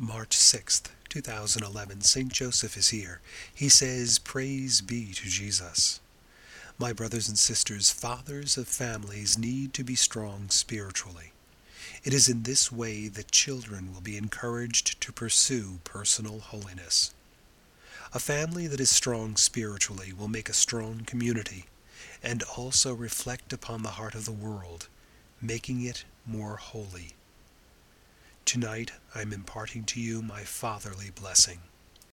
March 6th, 2011, St. Joseph is here. He says, "Praise be to Jesus." My brothers and sisters, fathers of families need to be strong spiritually. It is in this way that children will be encouraged to pursue personal holiness. A family that is strong spiritually will make a strong community, and also reflect upon the heart of the world, making it more holy. Tonight I am imparting to you my fatherly blessing.